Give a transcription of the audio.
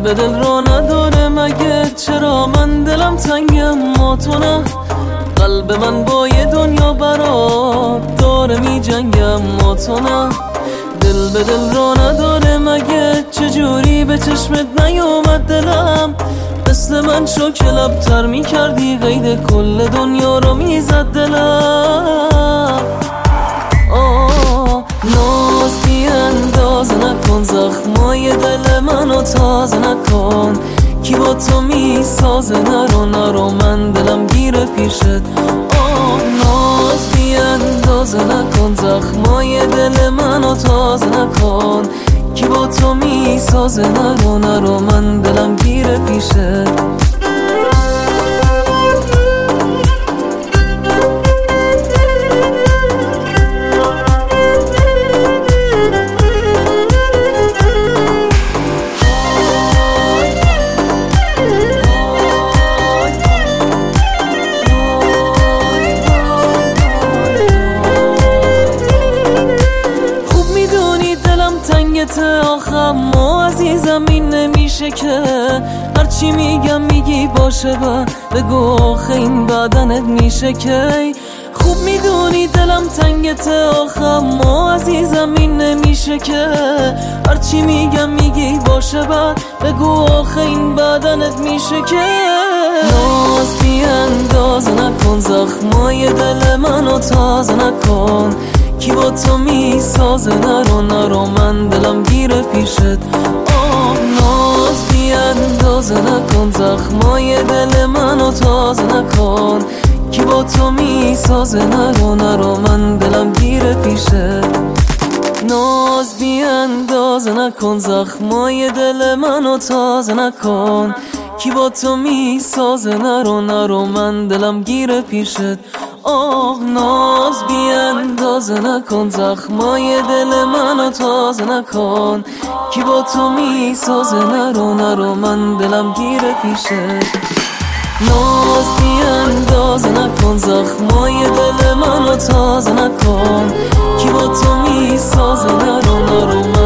به دل را نداره مگه؟ چرا من دلم تنگم ما تو نه؟ قلب من با یه دنیا برات داره می جنگم ما تو نه. دل به دل را نداره مگه؟ چجوری به چشمت نیومد دلم؟ مثل من شو که لبتر می کردی قید کل دنیا رو می زد دلم. ناز بی انداز نکن، زخمای دل منو تازه نکن. کی با تو می سازه؟ نرو من دلم گیره پیشت. ناز بی اندازه نکن، زخمای دل منو تازه نکن. کی با تو می سازه؟ نرو من دلم گیره پیشت. آخم ما عزیزم این نمیشه که هرچی میگم میگی باشه بگو آخه این بدنت میشه که. خوب میدونی دلم تنگت آخم ما عزیزم این نمیشه که هرچی میگم میگی باشه بگو آخه این بدنت میشه که. ناز بی اندازه نکن، زخمای دل منو تازه نکن. کی با تو می سازه؟ نرو من دلم گیره پیشت. ناز بی اندازه نکن، زخمای دل منو تازه نکن. کی با تو می سازه؟ نرو من دلم گیره پیشت. ناز بی اندازه نکن، زخمای دل منو تازه نکن. کی با تو می سازه؟ نرو من دلم گیره پیشت. ناز بی اندازه نکن، زخمای دل منو تازه نکن. کی با تو می سازه؟ نرو من دلم گیره پیشت. ناز بی اندازه نکن، زخمای دل منو تازه نکن. کی با تو می سازه؟ نرو